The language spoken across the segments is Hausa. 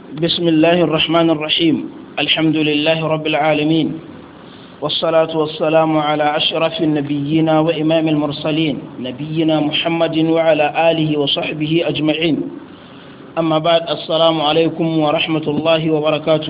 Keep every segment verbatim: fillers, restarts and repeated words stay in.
بسم الله الرحمن الرحيم. الحمد لله رب العالمين، والصلاة والسلام على أشرف النبيين وإمام المرسلين نبينا محمد وعلى آله وصحبه أجمعين. أما بعد، السلام عليكم ورحمة الله وبركاته.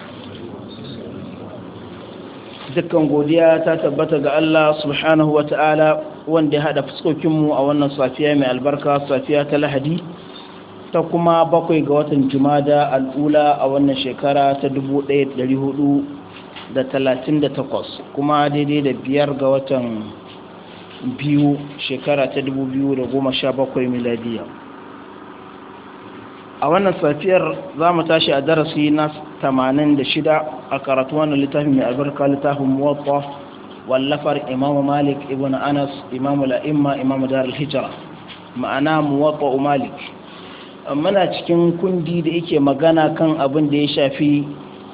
dukkan godiya ta tabbata ga Allah subhanahu wa ta'ala wanda ya haɗa fuskokinmu a wannan safiya mai albarka, safiya ta Lahadi ta kuma bakwai ga watan Jumada al'ula a wannan shekara ta dubu ɗaya da ɗari hudu da talatin da takwas, kuma daidai da biyar ga watan biyu shekara ta dubu biyu da goma sha bakwai miladiya. A wannan safiyar za mu tashi a darasi na tamanin da shida a karatu wannan littafin mai albarka, littafin muwatta wallafar imamu malik ibn anas, imamu la'imma, imamu dar al-hijra, ma'ana muwatta malik. Muna cikin kundi da yake magana kan abin da ya shafi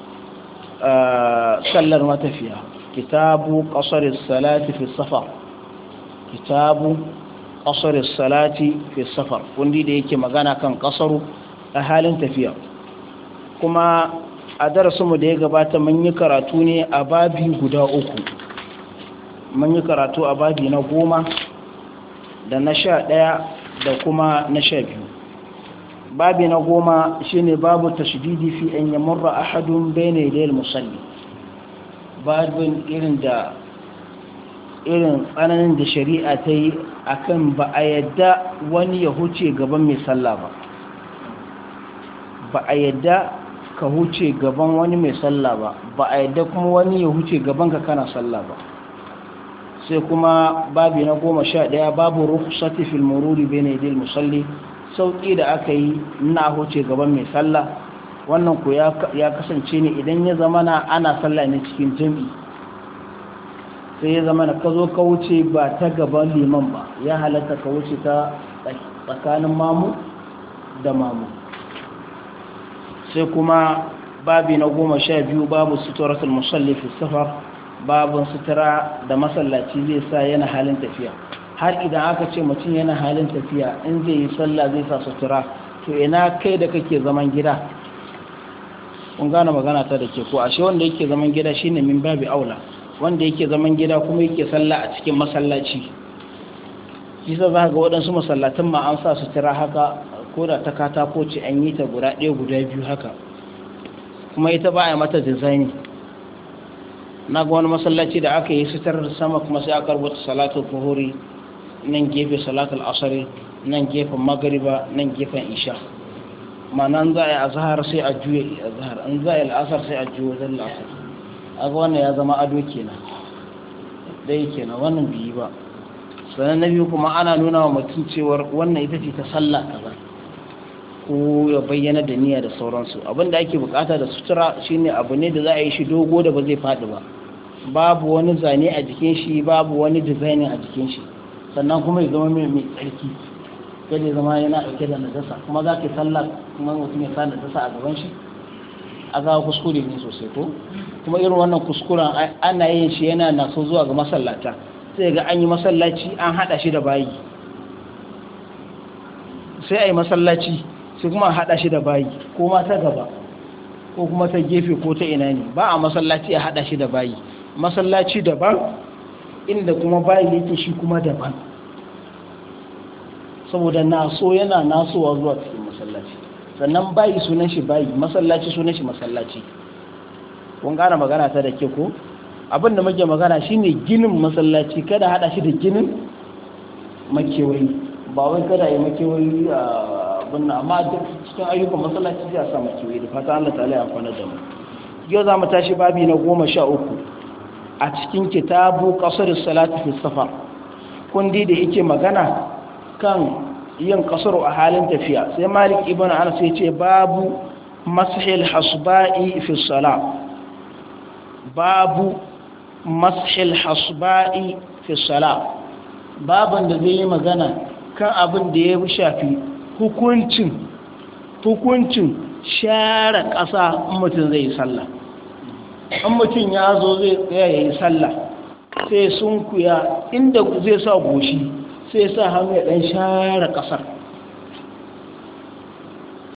sallar matafiya, kitabu qasr salati fi safar kitabu qasr salati fi safar kundi da yake magana kan qasaru a halin tafiya. Kuma a darasinmu da ya gabata mun yi karatu ne a babi guda uku. Mun yi karatu a babi na goma da na sha ɗaya da kuma na sha biyu. Babi na goma shine babu tashdidi fi an yamurra ahadun bayna yadayil musalli, babin irin da irin tsananin da shari'a ta yi akan ba a yadda wani ya huce gaban mai sallah ba ba a yadda ka huce gaban wani mai sallah ba ba a yadda kuma wani ya huce gaban ka kana sallah ba. Sai kuma babi na goma sha ɗaya babu rukhsati fil mururi bayna yadayil musalli, sauki da aka yi na huce gaban mai sallah. Wannan ko ya kasance ne idan ya zama na ana sallah ne cikin jami'i, sai ya zama na ka zo ka wuce ba ta gaban liman ba, ya halatta ka wuce ta tsakanin mamu da mamu. Sai kuma babi na goma sha biyu babu suturatul musalli fi safar, babun sutura da masallaci zai sa yana halin tafiya. Har idan aka ce mutum yana halin tafiya, in zai yi sallah zai sa sutura, to ina kai da kake zaman gida? Kun gane magana ta da ke ko? Ashe wanda yake zaman gida shine min babi aula, wanda yake zaman gida kuma yake sallah a cikin masallaci. Kisa za ga waɗansu masallatan ma an sa sutura haka, ko da ta katako ce an yi ta guda ɗaya guda biyu haka, kuma ita ba a mata dizaini. Na ga wani masallaci da aka yi sutar sama kuma sai aka rubuta salatul fuhuri, nan gefe salatul asari, nan gefen magariba, nan gefen isha. Ma'ana za a yi azhar sai a juye azhar, an za a yi al'asar sai a juye zan al'asar. Aga wannan ya zama ado kenan, dai kenan wannan biyu ba. Sannan na biyu kuma ana nuna wa mutum cewar wannan ita ce ta sallah kaza, ko ya bayyana da niyya da sauransu. Abin da ake bukata da sutura shine abu ne da za a yi shi dogo da ba zai faɗi ba, babu wani zane a jikin shi, babu wani design a jikin shi, sannan kuma ya zama mai mai tsarki, kada ya zama yana ɗauke da najasa. Kuma za ka yi sallah kuma mutum ya sa najasa a gaban shi, a ga kuskure ne sosai ko. Kuma irin wannan kuskuren ana yin shi yana naso zuwa ga masallata, sai ga an yi masallaci an haɗa shi da bayi, sai a yi masallaci sai kuma a haɗa shi da bayi, ko ma ta gaba ko kuma ta gefe ko ta ina ne. Ba a masallaci a haɗa shi da bayi, masallaci daban inda kuma bayi yake shi kuma daban, saboda naso yana nasowa zuwa cikin masallaci. Sannan bayi sunan shi bayi, masallaci sunan shi masallaci. Kun gane magana ta da ke ko? Abin da muke magana shine ginin masallaci, kada haɗa shi da ginin makewayi. Ba wai kada yi makewayi a bunna, amma duk cikin ayyukan masallaci zai sa makewayi. Da fata Allah ta'ala ya amfana da mu. Yau za mu tashi babi na goma sha uku a cikin kitabu qasr salati fi safar, kundi da yake magana kan yin qasaru a halin tafiya. Sai Malik ibn Anas ya ce babu mashil hasba'i fi salat, babu mashil hasba'i fi salat, baban da zai yi magana kan abin da ya shafi hukuncin hukuncin share ƙasa in mutum zai yi sallah. In mutum ya zo zai tsaya ya yi sallah, sai sun kuya inda zai sa goshi, sai sa hannu ya ɗan share ƙasar.